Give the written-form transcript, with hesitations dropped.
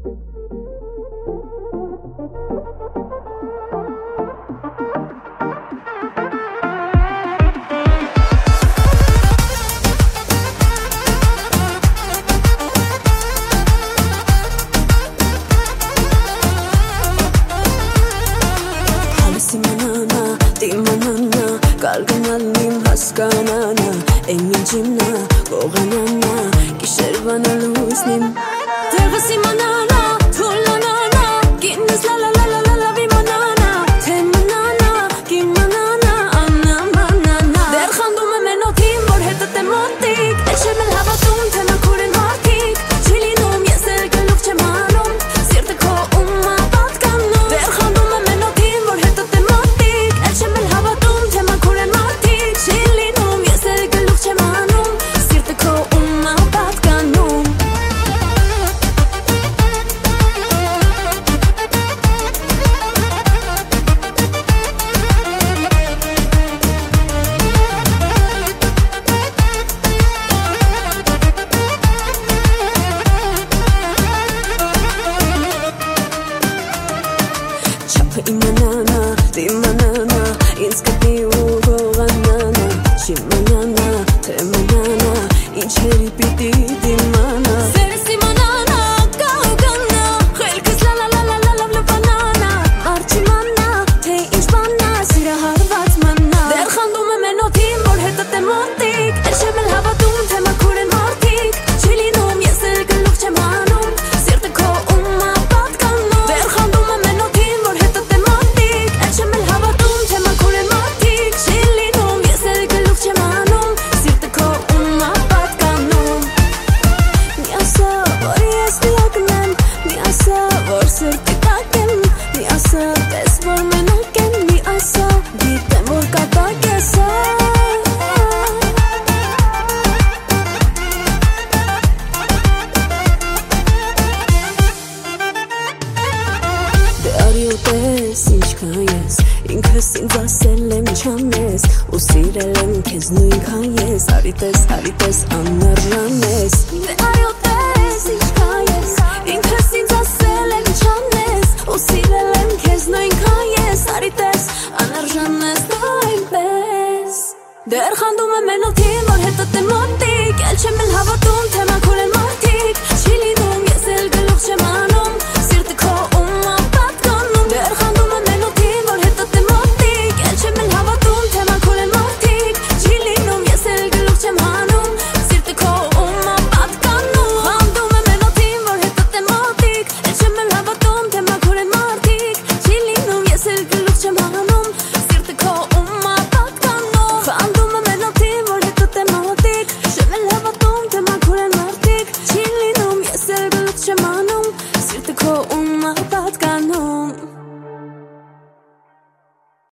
Կարգնալիմ հասկանանա Էնին ջիմնա, գողանանա Կիշերվանա լույսնիմ Տեղս իմանանա, թոլանանա Կինս լալալալալալա վիմանանա Թե մնանա, կիմանանա Անամանանա Դեր խանդում եմ են օթին, որ հետըտ եմ մոտիկ Էլ չեմ էլ հավատում, թե մաքուր են մարդիկ Չի լինում, ես էլ գլուխ չեմ անում Սիրտը քո ումա պատկանում Դեր խանդում եմ են օթին, որ հետըտ եմ մոտիկ Էլ չեմ էլ հավատում, թե մաքուր են մարդիկ Չի լինում, ես էլ գլուխ չեմ անում Սիրտը քո ումա պատկանում Չափը իմանանա, դիմանանա Ինձ կպի ու գողանանա Չիմանանա, թե մնանա Ինչերի պիտի դիմանա Սերս իմանանա, կաղկանա Խելքս լալալալալավ լպանանա Մարդ չիմանա, թե ինչ բանա Սիրը հարված մանա Դեր խանդում եմ են օթին, որ հետըտ եմ մոտիկ Էլ չեմ էլ հավատում, թե մաքուր են մարդիկ Չի լինում, ես էլ գլուխ չեմ անում Սիրտը քո ումա պատկանում Դեր խանդում եմ են օթին, որ հետըտ եմ մոտիկ Էլ չեմ էլ հավատում, թե մաքուր են մարդիկ Չի լինում, ես էլ գլուխ չեմ անում Սիրտը քո ումա պատկանում Մի ասա, որ ես դիակն եմ Մի ասա, որ սրտի տակ եմ Մի ասա, տես, որ մենակ եմ Մի ասա, գիտեմ, որ կատակ ես Դե արի ու տես, ինչքան ես Ինքս ինձ ասել եմ չանես Ու սիրել եմ քեզ նույնքան ես Արի տես, աննարժան ես Դե արի ու